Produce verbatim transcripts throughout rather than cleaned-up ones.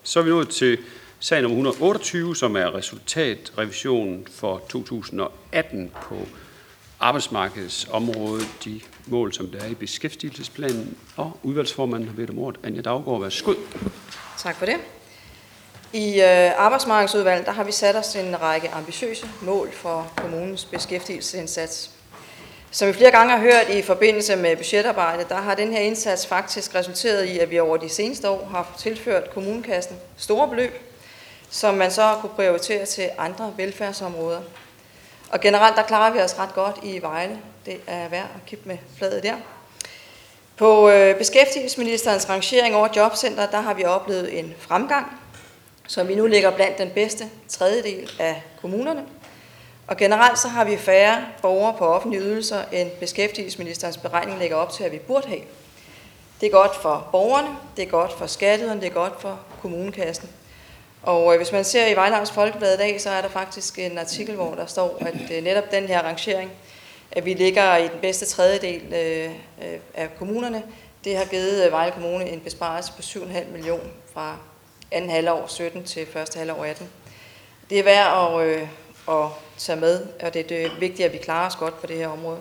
Så er vi nået til sag nummer et hundrede og otteogtyve, som er resultatrevisionen for to tusind og atten på arbejdsmarkedsområdet, de mål, som der er i beskæftigelsesplanen, og udvalgsformanden har bedt om ordet. Anja Daugaard, værsgo. Tak for det. I øh, arbejdsmarkedsudvalget der har vi sat os en række ambitiøse mål for kommunens beskæftigelsesindsats. Som vi flere gange har hørt i forbindelse med budgetarbejdet, der har den her indsats faktisk resulteret i, at vi over de seneste år har tilført kommunekassen store beløb, som man så har kunne prioritere til andre velfærdsområder. Og generelt der klarer vi os ret godt i Vejle. Det er værd at kippe med fladet der. På øh, beskæftigelsesministerens rangering over jobcenter, der har vi oplevet en fremgang, som vi nu ligger blandt den bedste tredjedel af kommunerne. Og generelt så har vi færre borgere på offentlige ydelser, end beskæftigelsesministerens beregning lægger op til, at vi burde have. Det er godt for borgerne, det er godt for skatteyderne, det er godt for kommunekassen. Og hvis man ser i Vejle Amts Folkeblad i dag, så er der faktisk en artikel, hvor der står, at netop den her rangering, at vi ligger i den bedste tredjedel af kommunerne, det har givet Vejle Kommune en besparelse på syv komma fem millioner fra anden halvår sytten til første halvår atten. Det er værd at, øh, at tage med, og det er vigtigt, at vi klarer os godt på det her område.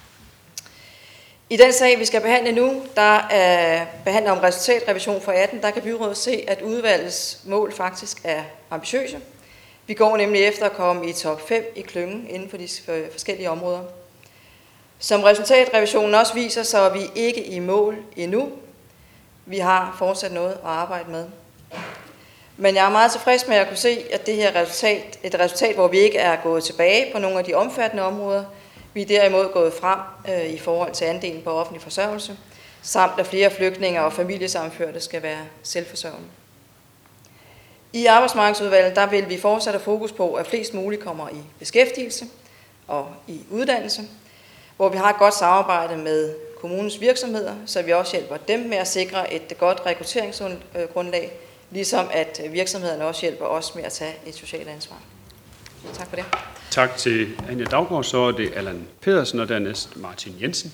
I den sag, vi skal behandle nu, der er behandler om resultatrevision for atten, der kan byrådet se, at udvalgets mål faktisk er ambitiøse. Vi går nemlig efter at komme i top fem i klyngen inden for de forskellige områder. Som resultatrevisionen også viser, så er vi ikke i mål endnu. Vi har fortsat noget at arbejde med. Men jeg er meget tilfreds med at kunne se, at det her resultat, et resultat, hvor vi ikke er gået tilbage på nogle af de omfattende områder, vi er derimod gået frem øh, i forhold til andelen på offentlig forsørgelse, samt at flere flygtninge og familiesammenførte skal være selvforsørgende. I arbejdsmarkedsudvalget der vil vi fortsat have fokus på, at flest muligt kommer i beskæftigelse og i uddannelse, hvor vi har et godt samarbejde med kommunens virksomheder, så vi også hjælper dem med at sikre et godt rekrutteringsgrundlag, ligesom at virksomhederne også hjælper os med at tage et socialt ansvar. Tak for det. Tak til Anja Daugaard. Så er det Allan Pedersen og dernæst Martin Jensen.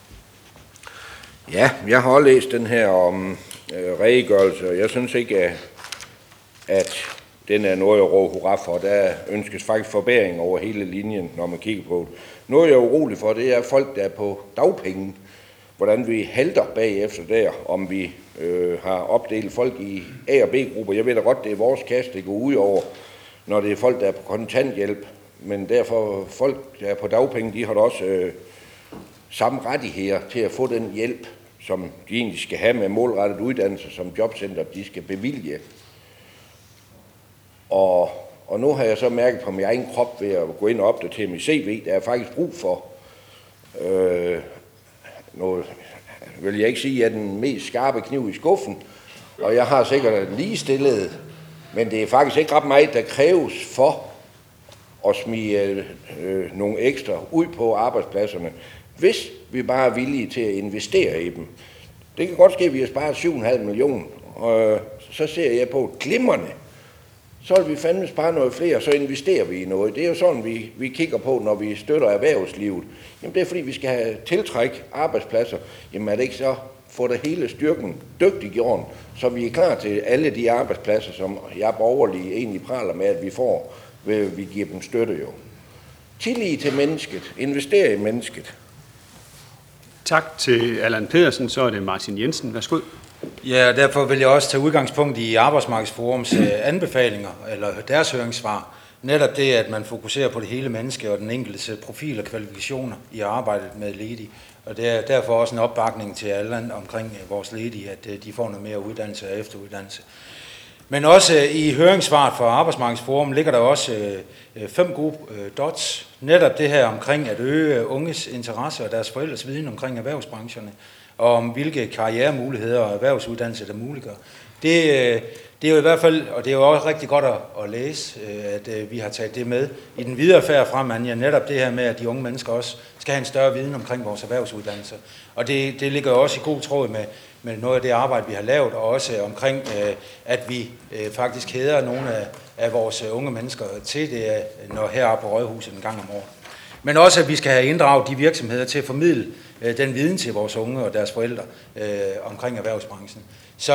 Ja, jeg har også læst den her om øh, redegørelse, og jeg synes ikke, at, at den er noget at råbe hurra for. Der ønskes faktisk forbedring over hele linjen, når man kigger på det. Noget jeg er urolig for, det er folk, der er på dagpenge. Hvordan vi halter bagefter der, om vi øh, har opdelt folk i A- og B-grupper. Jeg ved da godt, det er vores kasse, det går ud over, når det er folk, der er på kontanthjælp. Men derfor folk, der er på dagpenge, de har da også øh, samme rettigheder til at få den hjælp, som de egentlig skal have med målrettet uddannelse, som jobcenter, de skal bevilge. Og, og nu har jeg så mærket på min egen krop ved at gå ind og opdatere mit C V, der er faktisk brug for øh, noget, vil jeg ikke sige, at den mest skarpe kniv i skuffen, og jeg har sikkert ligestillet, men det er faktisk ikke ret meget, der kræves for at smide øh, nogle ekstra ud på arbejdspladserne, hvis vi bare er villige til at investere i dem. Det kan godt ske, at vi har sparet syv komma fem millioner, og så ser jeg på glimrende. Så vil vi fandme spare noget flere, så investerer vi i noget. Det er jo sådan, vi, vi kigger på, når vi støtter erhvervslivet. Jamen det er fordi, vi skal have tiltræk arbejdspladser. Jamen er det ikke så få det hele styrken dygtiggjort, så vi er klar til alle de arbejdspladser, som jeg borgerlige egentlig praler med, at vi får, ved vi giver dem støtte jo. Tillid til mennesket. Investere i mennesket. Tak til Allan Pedersen. Så er det Martin Jensen. Værsgo. Ja, derfor vil jeg også tage udgangspunkt i Arbejdsmarkedsforums anbefalinger, eller deres høringssvar. Netop det, at man fokuserer på det hele menneske og den enkeltes profil og kvalifikationer i arbejdet med ledige. Og det er derfor også en opbakning til alle omkring vores ledige, at de får noget mere uddannelse og efteruddannelse. Men også i høringssvaret for Arbejdsmarkedsforum ligger der også fem gode dots. Netop det her omkring at øge unges interesse og deres forældres viden omkring erhvervsbrancherne, og om hvilke karrieremuligheder og erhvervsuddannelse, der muliggør. Det, det er jo i hvert fald, og det er jo også rigtig godt at, at læse, at vi har taget det med i den videre færd frem, Anja, netop det her med, at de unge mennesker også skal have en større viden omkring vores erhvervsuddannelser. Og det, det ligger også i god tråd med, med noget af det arbejde, vi har lavet, og også omkring, at vi faktisk hæder nogle af, af vores unge mennesker til det, når heroppe på Rådhuset en gang om året. Men også, at vi skal have inddraget de virksomheder til at formidle øh, den viden til vores unge og deres forældre øh, omkring erhvervsbranchen. Så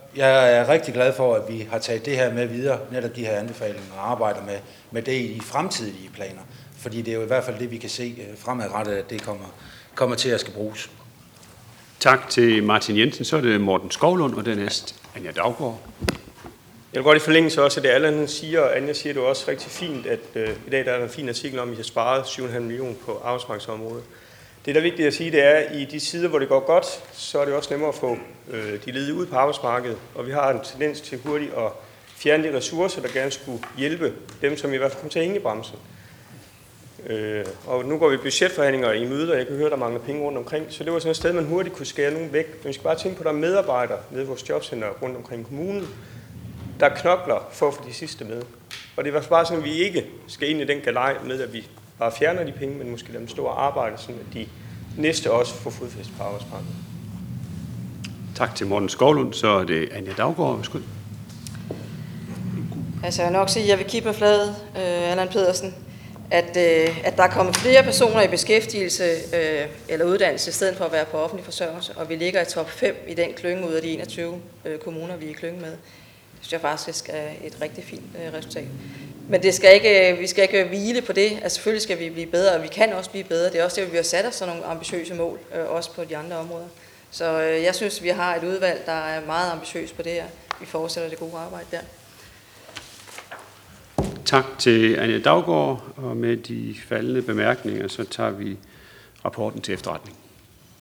Jeg er rigtig glad for, at vi har taget det her med videre, netop de her anbefalinger, og arbejder med, med det i de fremtidige planer. Fordi det er jo i hvert fald det, vi kan se fremadrettet, at det kommer, kommer til at skal bruges. Tak til Martin Jensen. Så er det Morten Skovlund, og dernæst Anja Daugaard. Jeg vil godt i forlængelse også af det, Allan siger, og Anja siger det også rigtig fint, at øh, i dag der er en fin artikel om, at vi har sparet syv komma fem millioner på arbejdsmarkedsområdet. Det, der er vigtigt at sige, det er, at i de sider, hvor det går godt, så er det også nemmere at få øh, de ledige ud på arbejdsmarkedet, og vi har en tendens til hurtigt at fjerne de ressourcer, der gerne skulle hjælpe dem, som i hvert fald kommer til at hænge i bremsen. Øh, og nu går vi budgetforhandlinger i møder, og jeg kan høre, der mangler penge rundt omkring, så det var sådan et sted, man hurtigt kunne skære nogen væk. Men vi skal bare tænke på, at der er medarbejdere ved vores jobcenter rundt omkring kommunen, der knokler for at få de sidste med. Og det var bare sådan, at vi ikke skal ind i den galej med, at vi bare fjerner de penge, men måske lader dem stå og arbejde, sådan at de næste også får fodfæste på arbejdsmarkedet. Tak til Morten Skovlund. Så er det Anja Daugaard. Værsgo. Altså jeg vil nok sige, at jeg vil kigge på fladet, øh, Allan Pedersen, at, øh, at der er kommet flere personer i beskæftigelse øh, eller uddannelse, i stedet for at være på offentlig forsørgelse, og vi ligger i top fem i den klynge ud af de enogtyve øh, kommuner, vi er i klynge med. Det synes jeg faktisk er et rigtig fint øh, resultat. Men det skal ikke, vi skal ikke hvile på det. Altså selvfølgelig skal vi blive bedre, og vi kan også blive bedre. Det er også det, vi har sat os sådan nogle ambitiøse mål, øh, også på de andre områder. Så øh, jeg synes, vi har et udvalg, der er meget ambitiøst på det her. Vi fortsætter det gode arbejde der. Tak til Anja Daugaard, og med de faldende bemærkninger, så tager vi rapporten til efterretning.